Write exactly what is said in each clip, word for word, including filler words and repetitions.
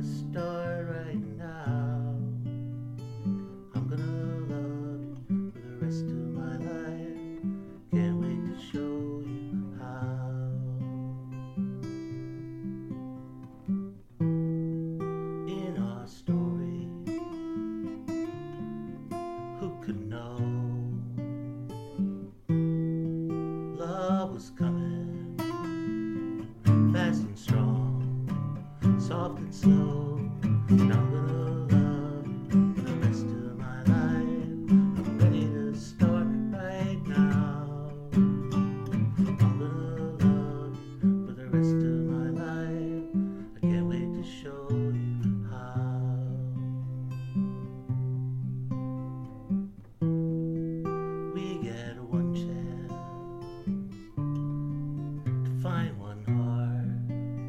start right now. I'm gonna love you for the rest of my life. Can't wait to show you how. In our story, who could know? Love was coming, fast and strong, soft and slow. And I'm gonna love you for the rest of my life. I'm ready to start right now. I'm gonna love you for the rest of my life. I can't wait to show you how. We get one chance to find one heart.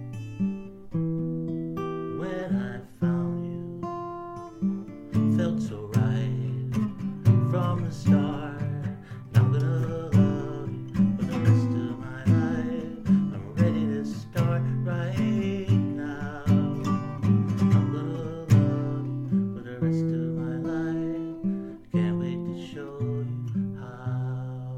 When I found you, felt so right from the start. And I'm gonna love you for the rest of my life. I'm ready to start right now. I'm gonna love you for the rest of my life. I can't wait to show you how.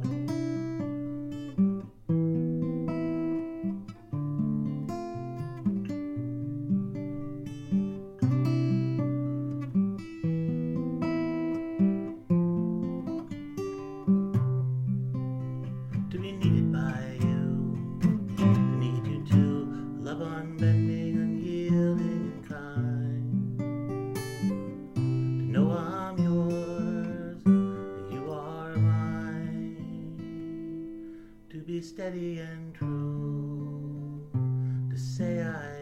To be needed by you, to need you too. Love unbending, unyielding and kind. To know I'm yours and you are mine. To be steady and true, to say I